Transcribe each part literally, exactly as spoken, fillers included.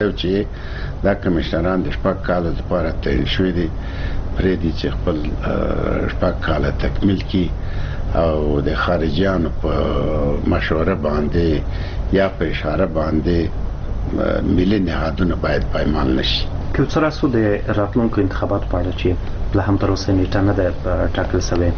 چې دا کمشنران د شپږ کالو لپاره تعین شوي دي پرې دي چې خپل شپږ کاله تکمیل کړي او د خارجیانو په مشوره باندې یا په اشاره باندې ملي نهادونه باید پایمال نشي. که څه راسو د راتلونکو انتخاباتو په اړه چې لا هم تر اوسه نیټه نه ده ټاکل شوې،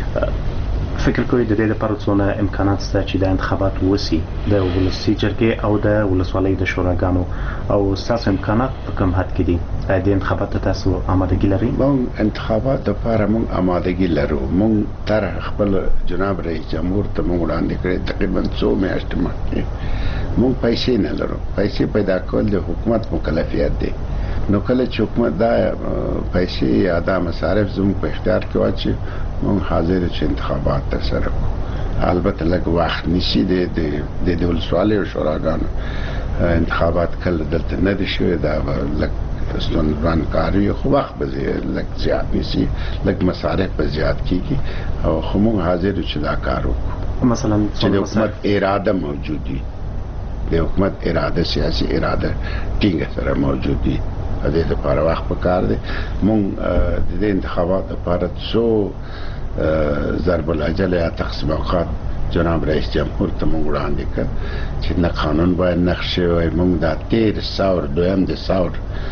فکر کوئ د دې لپاره څونه امکانات شته چې د انتخابات وسی د ولسي جرګې او د ولسوالۍ د شوراګانو او ستاسو امکانات په کوم حد کې دي؟ د انتخاباتو تاسو آمادګي لرئ؟ موږ انتخابات لپاره موږ آمادګي لرو. موږ تر خپل جناب رئیس جمهور ته موږ وړاندې کړی تقریبا څو میاشتې مخکې. موږ پیسې نه لرو. پیسې پیدا کول د حکومت مکلفیت دی. نو کله چې حکومت دا پیسې یا دا مصارف زموږ په اختیار کې واچي موږ حاضر چې انتخابات ترسره کړو. البته لږ وخت نیسي د د ولسوالۍ او شوراګانو انتخابات کله دلته نه دي شوي، دا لږ ستونزمن کار وي، خو وخت به لږ زیات نیسي، لږ مصارف به زیات کېږي او خو موږ حاضر چې دا کار وکړو. مثلا چې د حکومت اراده موجود وي، د حکومت اراده سیاسي اراده ټینګه سره موجود وي. د دې لپاره وخت پکار دی. موږ د دې انتخاباتو لپاره څو ضرب الاجل یا تقسیم اوقات جناب رئیس جمهور ته موږ وړاندې کړ چې نه قانون باید نقش شوی. موږ دا تیر ساور دویم د ساور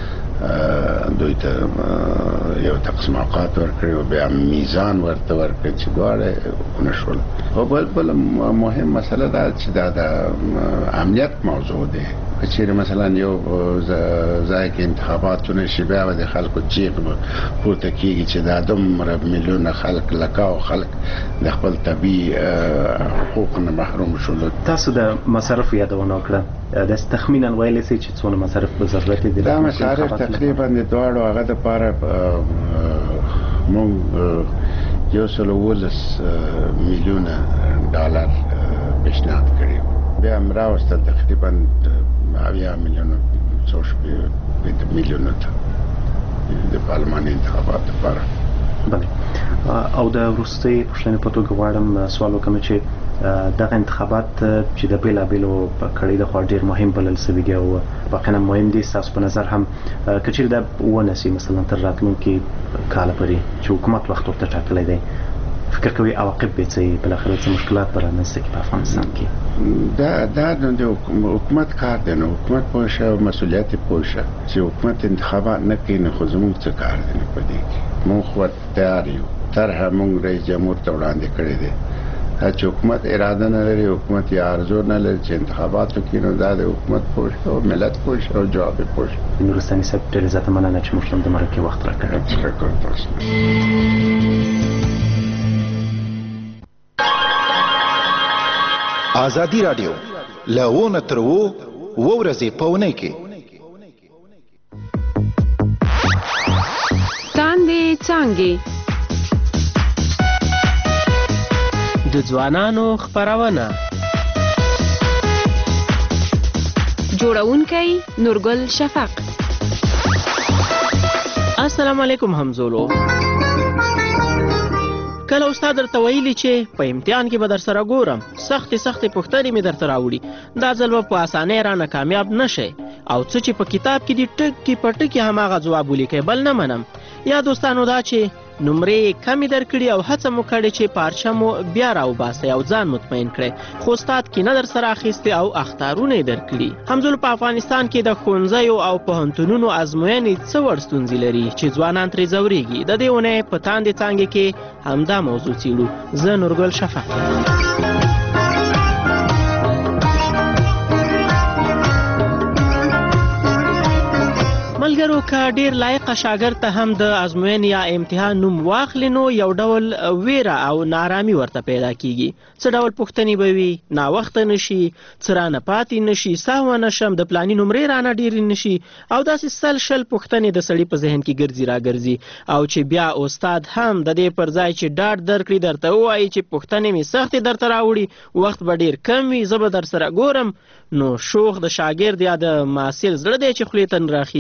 دوی ته یو تقسیم اوقات ورکړی او بیا میزان ورته ورکړ چې دواړه ونه شول. او بل بل مهم مسله دا چې دا د امنیت موضوع دی. چې مثلا یو ځای کې انتخاباتونه شي بیا د خلکو چیغ پورته کیږي چې دا دومره میلیونه خلک لکاو خلک د خپل طبیعي حقوق نه محروم شول. تاسو د مصارف یادونه وکړه، د تخمینا ویلې سي چې څونه مصارف په ضرورت دي؟ دا مصارف تقریبا د دواړو هغه د لپاره مونږ یو سل ولس میلیونه ډالر پیشنهاد کړی، بیا مراوسته تقریبا اویا میلیونه څو شپږ میلیونه د پارلماني انتخابات لپاره. بله، او د وروستۍ پوښتنې په توګه غواړم سوال وکړم چې دغه انتخابات چې د بیلابیلو کړۍ لخوا ډېر مهم بلل شوي دي او واقعا مهم دي، ستاسو په نظر هم که چیرې دا ونسي مثلا تر راتلونکي کاله پورې چې حکومت وخت ورته ټاکلی دی، فکر کوي عواقب به څه بالاخره څه مشکلات به رامنځته کړي په افغانستان کې؟ دا دا د حکومت کار دی، نو حکومت پوه شه او مسؤلیت پوه شه چې حکومت انتخابات نه کوي، نو خو زموږ څه کار دی نه په دې کې. موږ خو تیار یو، طرحه موږ رئیس جمهور ته وړاندې کړې دی چې حکومت اراده نه لري، حکومت یا ارزو نه لري چې انتخابات وکړي، نو دا د حکومت پوه شه او ملت پوه شه او جواب یې پوه شه. نورستاني صاحب ډېره زیاته مننه چې موږ ته د مرکې وخت راکړی. شکر تاسو. آزادی رادیو لونه تر وو ورځې په اونۍ کې تاندې څانګې د ځوانانو خپرونه، جوړونکی نورګل شفق. السلام علیکم همزولو. کله استاد درته ویلي چې په امتحان کې به در سره ګورم، سختې سختې پوښتنې مې درته راوړي، دا ځل به په اسانۍ رانه کامیاب نه شئ، او څه چې په کتاب کې دي ټکي په ټکي هماغه ځواب ولیکئ، بل نه منم. یا دوستانو دا چې نمرې کمې درکړي او هڅه مو کړې چې پارچه مو بیا راوباسئ او ځان مطمئن کړئ، خو استاد کینه در سره اخیستې او اخطارونه یې درکړي. همزولو په افغانستان کې د ښوونځیو او پوهنتونونو ازموینې څه وړ ستونزې لري چې ځوانان ترې ځورېږي؟ د دې اونۍ په تاندې څانګې کې همدا موضوع څېړو. زه نورګل شفق. ملګرو، که ډیر لایقه شاګرد ته هم د ازموینې یا امتحان نوم واخلي نو یو ډول ویره او نارامي ورته پیدا کیږي. څه ډول پوښتنې به وي، ناوخته نشي، څه رانه پاتې نشي، ساه ونه شم، د پلاني نمرې رانه ډېرې نشي، او داسې سل شل پوښتنې د سړي په ذهن کې ګرځي راګرځي، او چې بیا استاد هم د دې پر ځای چې ډاډ درکړي درته ووایي چې پوښتنې مې سختې درته راوړي، وخت به ډېر کم وي، زه به در سره ګورم، نو شوق د شاګرد یا د محصل زړه دی چې خولې ته نه راخیږي.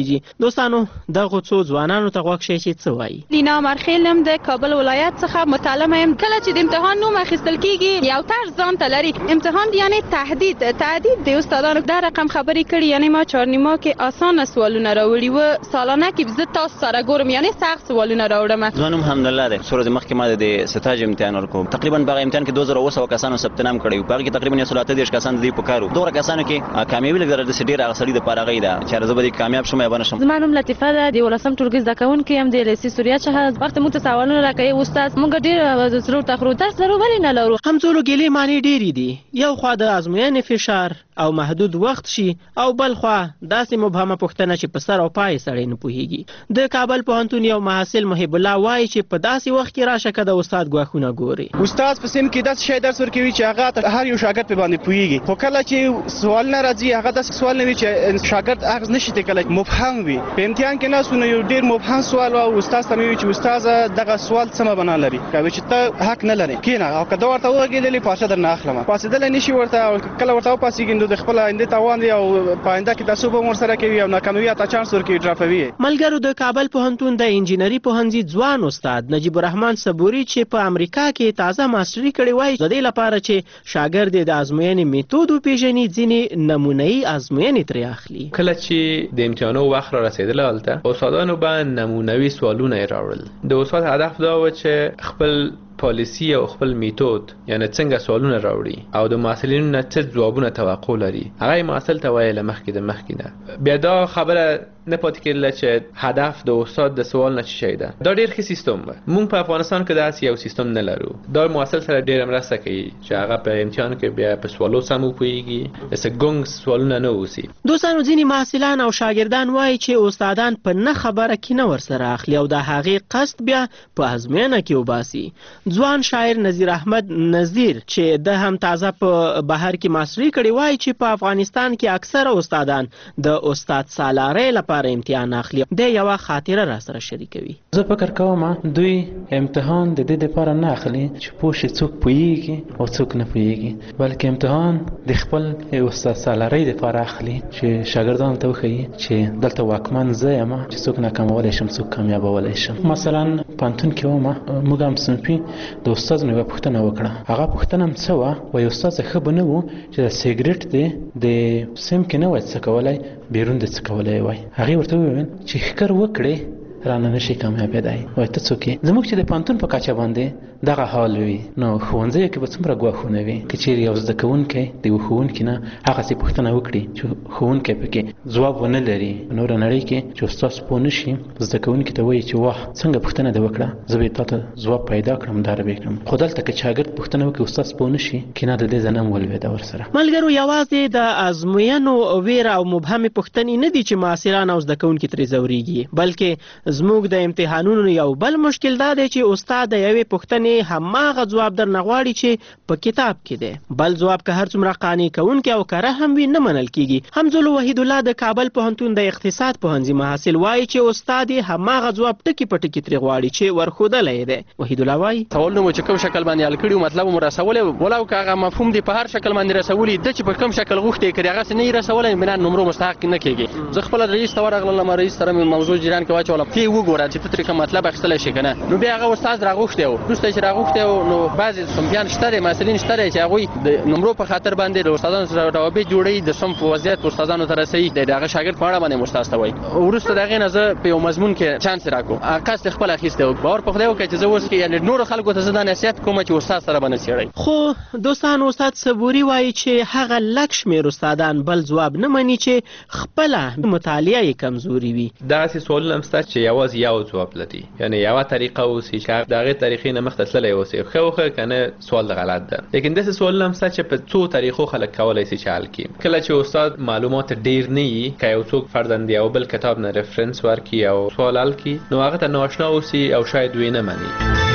دوستانو دغه څو ځوانانو ته غوږ شئ چې څه وایي. لینا مرخیل یم د کابل ولایت څخه متعلمه یم. کله چې د امتحان نوم اخیستل کیږي یو طرز ځان ته لري. امتحان یعنی تهدید تهدید د استادانو دا رقم خبرې کړي، یعنی ما چهارنیما کې اسانه سوالونه راوړي و، سالانه کې زه تاسو سره ګورم یعنی سخت سوالونه راوړم. ځوانم الحمدلله ده سورز مخکې ما د ستاج امتحان ورکوم. تقریبا په امتحان کې دوه زره اوه سوه کسانو ثبت نام کړی و. په هغه کې تقریبا یو سل اته دېرش کسان د دې په کار وو. دوه کسانو کې کامیابي لږ د ډېر هغه سړي دپاره هغه ده چې زه به دې کامیاب شم یا به نه شم. زما نوم لطیفه ده، د یولسم ټولګي زده کوونکې یم د لیسې سوریه څخه. وخت موږ ته سوالونه راکوي استاد، موږ ډېر ضرور تخرو درس لرو ولې نه لرو. همزولو ګیلې معنی ډېرې دي. یو خوا د ازموینې فشار او محدود وخت شي او بل خوا داسې مبهمه پوښتنه چې په سر او پای سړی نه پوهېږي. د کابل پوهنتون یو محصل محب الله وایي چې په داسې وخت کې راشه که د استاد ګواښونه ګوري. استاد په سیم کې داسې شی درس ورکوي چې هغه هر یو شاګرد په باندې پوهېږي، خو کله چې سوالونه راځي هغه داسې سوال نه وي چې شاګرد اخذ نشي کولی، مبهم وي. په امتحان کې ناست نو یو ډېر مبهم سوال او استاد ته مې وویل چې استاده دغه سوال څه مبنا لري، که چې ته حق نه لرې کښېنه او که ده ورته وغږېدلې پاشه درنه اخلم. پاڅېدلی نه شي ورته او کله ورته وپاڅېږي نو د خپل آینده تاوان دی او په آینده کې تعصب هم ورسره کوي او ناکاموي یا تا چانس ورکوي ډراپوي. ملګرو د کابل پوهنتون د انجینري پوهنځي ځوان استاد نجیب الرحمن صبوري چې په امریکا کې تازه ماسټري کړې وایي د دې لپاره چې شاګرد د ازموینې میتود وپېژني ځینې نمونه‌یي ازموینې ترې اخلي. کله چې د امتحانو وخت را رسېدلی هلته استادانو به نمونوي سوالونه یې راوړل. د استاد هدف دا و چې خپل پالیسی او خپل میتود یعنی څنګه سوالونه راوړي او د محصلینو نه څه ځوابونه توقع لري هغه محصل ته وایي مخکې د مخکې نه. بیا دا خبره نه پاتې کېدله چې هدف د استاد د سوال نه څه شی ده. دا ډېر ښه سیستم و. موږ په افغانستان کې داسې یو سیستم نه لرو. دا محصل سره ډېره مرسته کوي چې هغه په امتحان کې بیا په سوالو سم وپوهېږي، داسې ګونګ سوالونه نه اوسي. دوستانو ځینې محصلان او شاګردان وایي چې استادان په نه خبره کینه ورسره اخلي او د هغې قصد بیا په ازموینه کې وباسي. ځوان شاعر نذیر احمد نذیر چې د هم تازه په بهر کې ماسټري کړې وایي چې په افغانستان کې اکثره استادان د استاد سالارۍ لپاره امتحان اخلي. د یوه خاطره را سره شریکوي. زه فکر کوم دوی امتحان د دې لپاره نه اخلي چې پوه شي څوک پوهېږي او څوک نه پوهېږي، بلکې امتحان د خپل استاد سالارۍ لپاره اخلي چې شاګردانو ته وښیي چې دلته واکمن زه یم چې څوک ناکامولی شم څوک کامیابولی شم. مثلا پوهنتون کې وم موږ هم صنفي د استاد مې یوه پوښتنه وکړه. هغه پوښتنه هم څه وه وایي استاد ښه به نه و چې د سیګرټ دی د سیم کې نه وای څه کولی بیرون د څه کولی وای. هغې ورته وویل چې ښکر وکړې رانه نشي کامیابېدی. وایي ته څوک یې؟ زموږ چې د پوهنتون په کچه باندې دغه حال وي نو ښوونځیو کې به څومره ګواښونه وي که چیرې یو زده کوونکی د یو ښوونکي نه هغسې پوښتنه وکړي چې ښوونکی پکې ځواب ونه لري. په نوره نړۍ کې چې استاد پوه نه شي زده کوونکي ته وایي چې واه څنګه پوښتنه دې وکړه زه به تا ته ځواب پیدا کړم دا به کړم. خو دلته که شاګرد پوښتنه وکړي استاد پوه نه شي کینه د دې ځنه هم ولوېده ورسره. ملګرو یوازې د ازموینو ویره او مبهمې پوښتنې نه دي چې محصلان او زده کوونکي ترې ځورېږي، بلکې زموږ د امتحانونو یو بل مشکل دا دی چې استاد د یوې پوښتنې هماغه ځواب درنه غواړي چې په کتاب کې دی. بل ځواب که هر څومره قانع کوونکی او کره هم وي نه منل کیږي. حمزولو وحید الله د کابل پوهنتون د اقتصاد پوهنځي محصل وایي چې استاد یې هماغه ځواب ټکي په ټکي ترې غواړي چې ورښودلی دی. وحید الله وایي سوالونه مو چې کوم شکل باندې حل کړي مطلب مو رسولی ولاو که هغه مفهوم دی په هر شکل باندې رسولي ده چې په کوم شکل غوښتې یې کړي هغسې نه یې رسولی بنا نمرو مستحق نه کېږي. زه خپله رئیس ته ورغلم رئیس سره مې موضوع جریان کې واچولم ته یې وګوره چې ته ترې کوم مطلب اخیستلی شي که نه. نو بیا هغه استاد راغوښتی و. وروسته چې راغوښتی و نو بعضې صنفیان شته دی محصلین شته دی چې هغوی د نمرو په خاطر باندې د استادانو سره روابط جوړوي د صنف وضعیت استادانو ته رسوي د هغه شاګرد په اړه باندې مو استاد ته وایي. وروسته د هغې نه زه په یو مضمون کې چانس راکړو قصد خپل اخیستی و. باور په خدای وکړئ چې زه اوس کې یعنې نورو خلکو ته زه دا نصیحت کوم چې استاد سره به نه څېړئ. خو دوستان استاد صبوري وایي چې هغه لږ شمېر استادان بل ځواب نه مني چې خپله مطالعه یې کمزوري وي. داسې سوالونه هم شته چې یوازې یو ځواب لري، یعنې یوه طریقه اوسي چې د هغې طریقې نه مخته تللی اوسي ښه وښه که نه سوال غلط ده. لیکن داسې سوالونه هم شته چې په څو طریقو خلک کولی شي چې حل کړي. کله چې استاد معلومات ډېر نه وي که یو څوک فرضاً د یو بل کتاب نه ریفرنس ورکړي او سوال حل کړي نو هغه ته نااشنا اوسي او شاید ویې نه مني.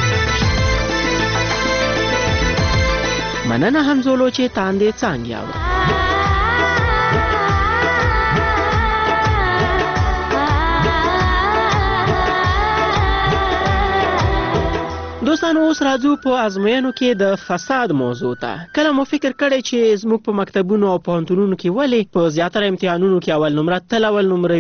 مننه همزولو چې تاندې څانګې اورئ. دوستانو اوس راځو په ازموینو کې د فساد موضوع ته. کله مو فکر کړی چې زموږ په مکتبونو او پوهنتونونو کې ولې په زیاتره امتحانونو کې اول نمره تل اول نمره وي؟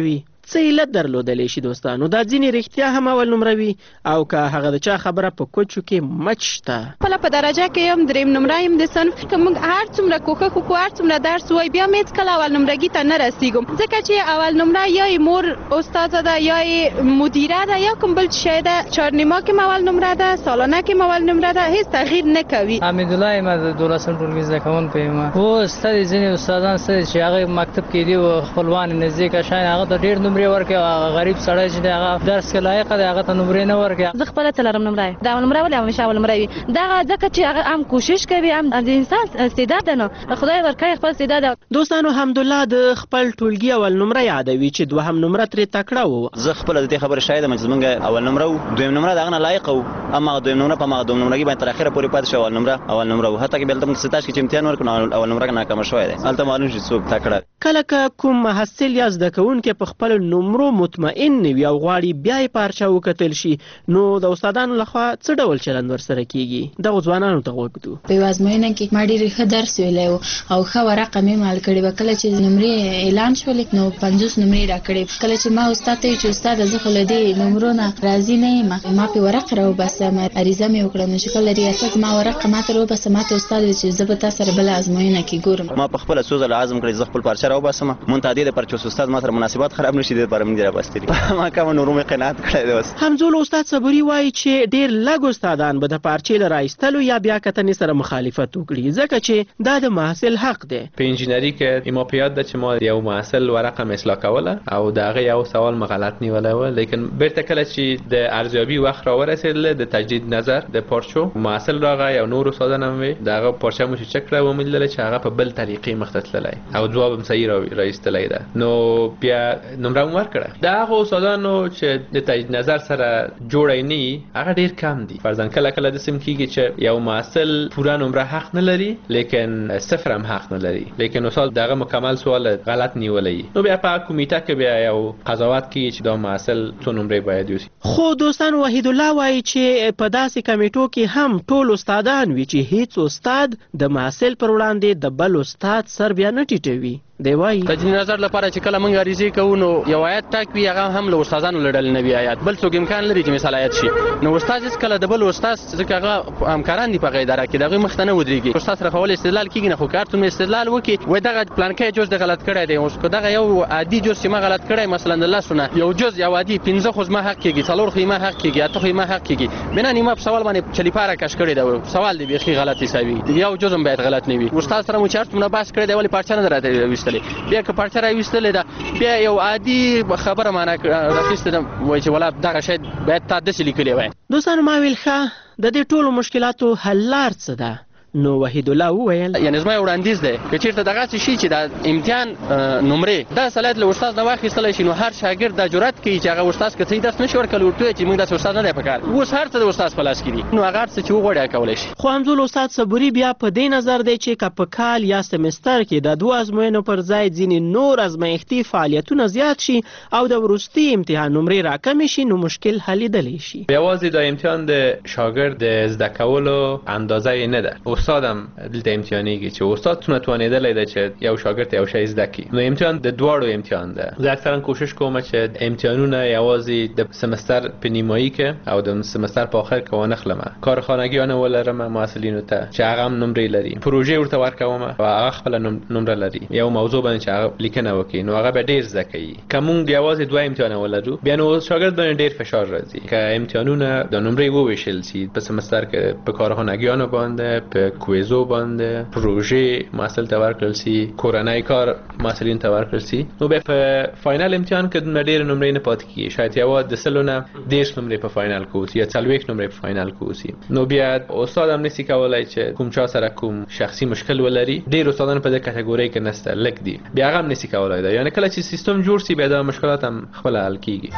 څه علت درلودلی شي دوستانو. دا ځینې رښتیا هم اول نمره وي او که هغه د چا خبره په کوچو کې مچ شته. خپله په درجه کې یم دریم نمره یم د صنف که موږ هر څومره کوښښ وکړو هر څومره درس ووایي بیا مې هېڅکله اول نمرګي ته نه رسېږم ځکه چې اول نمره یا یې مور استاده ده یا یې مدیره ده یا کوم بل شی ده. چهارنیما کې م اول نمره ده سالانه کې م اول نمره ده هېڅ تغییر نه کوي. حمیدالله یم د دولسم ټولګي زده کوونکی یم. اوس ستړي ځینې استادان ستړي چې هغه مکتب کې دي او خپلوان یې نزدیکه شیان هغه ته ډېر نمرې ورکوي او هغه غریب سړی چې دی هغه درس کې لایقه دی هغه ته نمرې نه ورکوي. زه خپله څلورم نمره یم. دا اول نمره ولې همیشه اول نمره وي دغه ځکه چې هغه هم کوشش کوي هم د انسان استعداد ده نو خدای ورکوي خپل استعداد. دوستانو حمدالله د خپل ټولګي اول نمره یادوي چې دوهم نمره ترې تکړه و. زه خپله د دې خبرې شاهد یم چې زموږ اول نمره و دویم نمره د هغه نه لایقه و اما هغه دویم نمره په هماغه دویم نمرګي باندې تر اخره پورې پاتې شو. اول نمره اول نمره و حتی که بیا هلته موږ ستاش کې چې امتحان ورکړو نو اول نمره ناکامه شوی دی هلته معلوم شي څوک تکړه. کله که کوم محصل یا زده کوونکی په خپلو نمرو مطمئن نه وي او غواړي بیا یې پارچه وکتل شي نو د استادانو لخوا څه ډول چلند ورسره کیږي دغو ځوانانو ته غوږ ږدو. په یوه ازموینه کې ما ډېر ښه درس ویلی و او ښه ورقه مې مال کړې وه. کله چې نمرې اعلان شولې نو پنځوس نمرې راکړې. کله چې ما استاد ته ویل چې استاده زه خو له دې نمرو نه راضي نه یم ما پې ورقه راوباسم عریضه مې وکړه نو چې کله ریاست ما ورقه ما ته راوباسه ما ته استاد ویل چې زه به تا سره بله ازموینه کې ګورم. ما په خپله څو ځله عزم کړی زه خپل پارچه راوباسم منتها دې دپاره چې استاد ما سره مناسبات خراب نه شي دې دپاره مې دې راوستلي ما کومه نورو مې قناعت کړی دی. اوس همزول استاد صبوري وایي چې ډېر لږ استادان به د پارچې له رایستلو یا بیا کتنې سره مخالفت وکړي ځکه چې دا د محصل حق دی. په انجینري کې ما په یاد ده چې ما یو محصل ورقه مې اصلاح کوله او د هغه یو سوال مې غلط نیولی و لیکن بیرته کله چې د ارزیابي وخت راورسېدله د تجدید نظر د پارچو محصل راغی او نور استادان هم وي د هغه پارچه مو چې چک کړه ومې لیدله چې هغه په بل طریقې مخته تللی او ځواب هم صحیح رایستلی ده نو بیا نمره هم ورکړه. د هغو استادانو چې د تجدید نظر سره جوړی نه وي هغه ډېر کم دي. فرضاً کله کله داسې هم کېږي چې یو محصل پوره نمره حق نه لري لیکن صفر هم حق نه لري لیکن استاد دغه مکمل سوال غلط نیولی نو بیا په کمیټه کې بیا یو قضاوت کوي چې دا محصل څو نمرې باید یوسي. خو دوستان وحید الله وایي چې په داسې کمیټو کې هم ټول استادان وي چې هیڅ استاد د محصل پر وړاندې د بل استاد سر بیا نه ټیټوي. دی وایي تجدید نظر لپاره چې کله موږ عریضې کوو نو یو آیت ټاک وي هغه هم له استادانو له ډلې نه وي آیت بل څوک امکان لري چې مثال آیت شي نو استاد هېڅکله د بل استاد ځکه هغه همکاران دي په هغه اداره کې د هغوی مخ ته نه ودرېږي. استاد سره خو ولې استدلال کېږي نه خو که هر څومره استدلال وکړي وایي دغه پلانکی جز د غلط کړی دی اوس که دغه یو عادي جز چې ما غلط کړی مثلا د لسو نه یو جز یو عادي پنځه خو زما حق کېږي څلور خو یې ما حق کېږي اته خو یې ما حق کېږي بنا نیمه په سوال باندې چلیپاره کش کړی دی سوال دی بیخي غلط حسابي یو جز هم باید غلط نه وي. استاد سره مو چې هر څومره بحث کړی دی ولې پارچه نه ده راته ویستلې بیا که پارچه راویستلې ده بیا یو عادي خبره معنا راخیستې ده وایي چې ولا دغه شی باید تا داسې لیکلی وای. دوستانو ما ویل ښه د دې ټولو مشکلاتو حل لار څه ده نو وحید الله وویل یعنې زما یو وړاندیز دی که چېرته دغسې شي چې د امتحان نمرې دا صلاحیت له استاد نه واخیستلی شي نو هر شاګرد دا جرأت کوي چې هغه استاد که صحیح درس نه شي ورکولی ورته ووایي چې موږ داسې استاد نه دی په کار اوس هر څه د استاد په لاس کې دي نو هغه هر څه چې وغواړي هغه کولی شي. خو همزول استاد صبوري بیا په دې نظر دی چې که په کال یا سمستر کې د دوو ازموینو پر ځای ځینې نور ازمایښتي فعالیتونه زیات شي او د وروستي امتحان نمرې راکمې شي نو مشکل حلیدلی شي. یوازې د امتحان د شاګرد د زده کولو اندازه یې نه ده. استاد هم د امتحانېږي چې استاد څومره توانېدلی دی چې یو شاګرد ته یو شی زده کړي نو امتحان د دواړو امتحان ده. زه اکثرا کوشش کوم چې امتحانونه یوازې د سمستر په نیمایي کې او د سمستر په آخر کې وانخلم کارخانګیانه ولرم محصلینو ته چې هغه هم نمرې لري پروژې ورته ورکوم او هغه خپله نمره لري یو موضوع باندې چې هغه لیکنه وکړي نو هغه به ډېر زده کوي. که موږ یوازې دوه امتحانه ولرو بیا نو شاګرد باندې ډېر فشار راځي. که امتحانونه د نمرې وویشل شي په سمستر کې په کارخانګیانو باندې په کویزو باندې پروژې محصل ته ورکړل شي کورنۍ کار محصلین ته ورکړل شي نو بیا په فاینل امتحان کې دومره ډېرې نمرې نه پاتې کېږي شاید یوازې د سلو نه دېرش نمرې په فاینل کې اوسي یا څلوېښت نمرې په فاینل کې اوسي نو بیا استاد هم نشي کولی چې کوم چا سره کوم شخصي مشکل ولري. ډېر استادان په دې کټګورۍ کې نشته لږ دي بیا هغه هم نشي کولی ده یعنې کله چې سیستم جوړ شي بیا دا مشکلات هم خپله حل کېږي.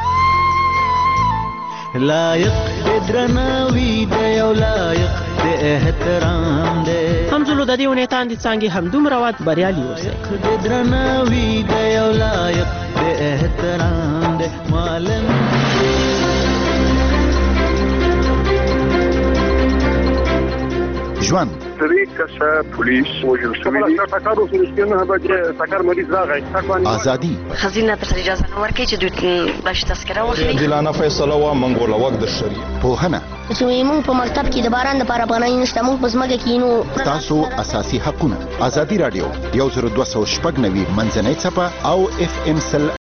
لایق د درناوي دی او لایق د احترام دی همزولو د دې اونۍ تاندې څانګې همدومره وه بریالي اوسئ. د درناوي دی او لایق د احترام دی معلم ژوند درې کسه پولیس وژل شوي دي ټکر وشو چې نه به ټکر مریض راغی ازادي خزینه ته اجازه نه ورکړي چې دوی باش تذکره واخلي عادلانه فیصله و منګول وخت د شریعت پوهنه چې موږ په مکتب کې د باران لپاره پناه نشته موږ په ځمکه کې نو تاسو اساسي حقونه ازادي رادیو یو زر دوه سوه شپږ نوي منځنۍ څپه او اف ام سل